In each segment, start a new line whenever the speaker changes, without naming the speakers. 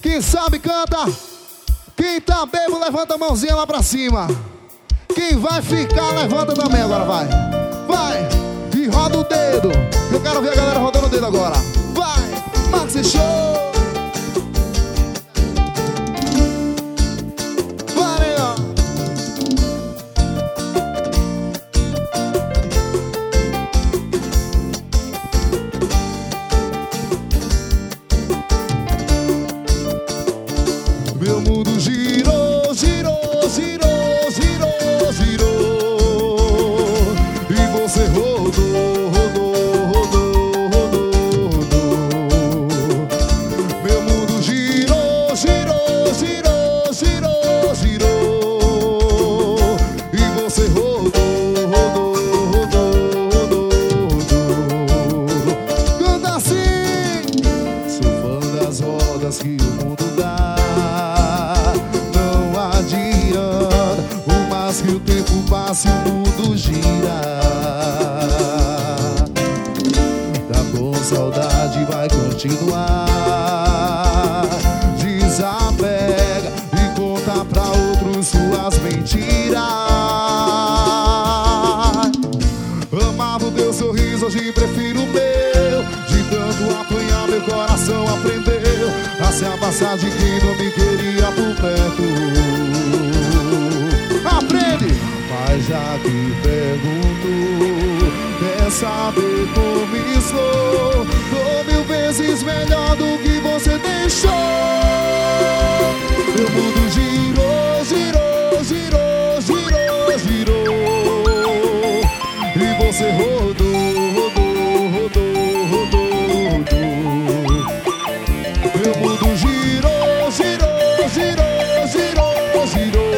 Quem sabe canta. Quem tá bebo levanta a mãozinha lá pra cima. Quem vai ficar levanta também agora, vai. Vai, e roda o dedo. Eu quero ver a galera rodando o dedo agora. Vai, Maxi Show. Meu mundo girou, girou, girou, girou, girou. E você rodou, rodou, rodou, rodou, rodou. Meu mundo girou, girou, girou, girou, girou. E você rodou, rodou, rodou, rodou, rodou. Canta assim. Sou fã das rodas que o mundo dá. Que o tempo passa e o mundo gira. Tá com saudade, vai continuar. Desapega e conta pra outros suas mentiras. Amava o teu sorriso, hoje prefiro o meu. De tanto apanhar, meu coração aprendeu a se afastar de quem não me queria por perto. Aprende! Mas já que pergunto, quer saber como estou? Tô 1000 vezes melhor do que você deixou. Meu mundo girou, girou, girou, girou, girou. E você rodou, rodou, rodou, rodou, rodou. Meu mundo girou, girou, girou, girou, girou.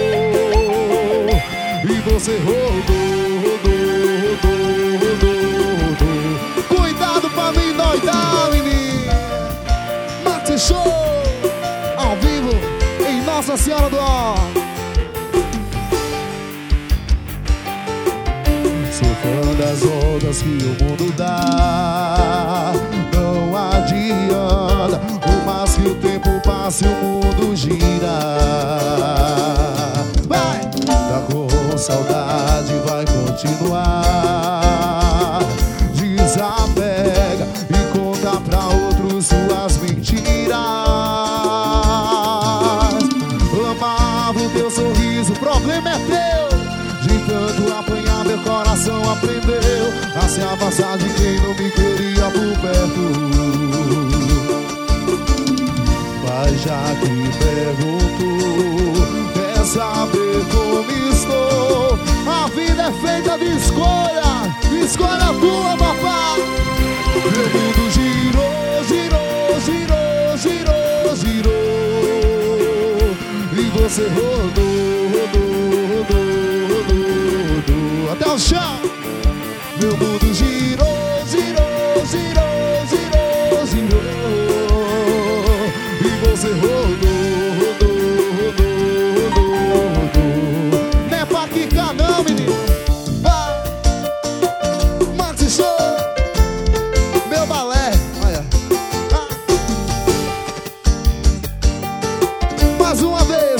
E você rodou, rodou, rodou, rodou, rodou. Cuidado pra mim doidar, menino. Maxi Show, ao vivo, em Nossa Senhora do Ó. Sou fã das ondas que o mundo dá. Não adianta, por mais que o tempo passe, o mundo gira. Vai! Tá com saudade, vai continuar. Desapega e conta pra outros suas mentiras. Amava o teu sorriso, o problema é teu. De tanto apanhar, meu coração aprendeu a se afastar de quem não me queria por perto. Mas já que pergunto, quer saber como estou? A vida é feita de escolha. Escolha tua, papai. Meu mundo girou, girou, girou, girou, girou. E você rodou, rodou, rodou, rodou, rodou. Até o chão. Meu mundo girou, girou, girou, girou, girou. E você rodou, rodou, rodou, rodou, rodou. Não é pra quicar não, menino. Vai, Maxi Show, meu balé. Olha. Mais uma vez.